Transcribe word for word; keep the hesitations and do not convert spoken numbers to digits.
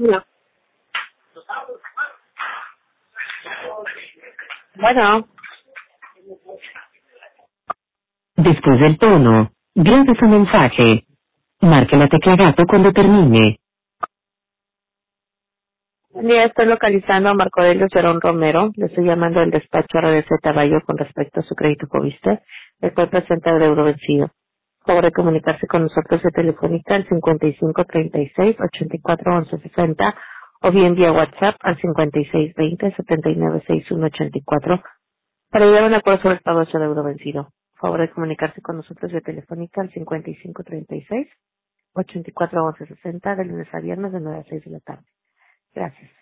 No. Bueno, Después del tono, grabe su mensaje. Marque la tecla gato cuando termine. ya estoy localizando a Marco Aurelio Cerón Romero. Le estoy llamando del despacho R D Z Bayo con respecto a su crédito Fobiste, el cual presenta deuda vencido. Por favor de comunicarse con nosotros de Telefónica al cincuenta y cinco treinta y seis ochenta y cuatro once sesenta o bien vía WhatsApp al cincuenta y seis veinte setenta y nueve sesenta y uno ochenta y cuatro para llegar a un acuerdo sobre el pago de su deuda vencido. Por favor de comunicarse con nosotros de Telefónica al cincuenta y cinco treinta y seis ochenta y cuatro once sesenta de lunes a viernes de nueve a seis de la tarde. Gracias.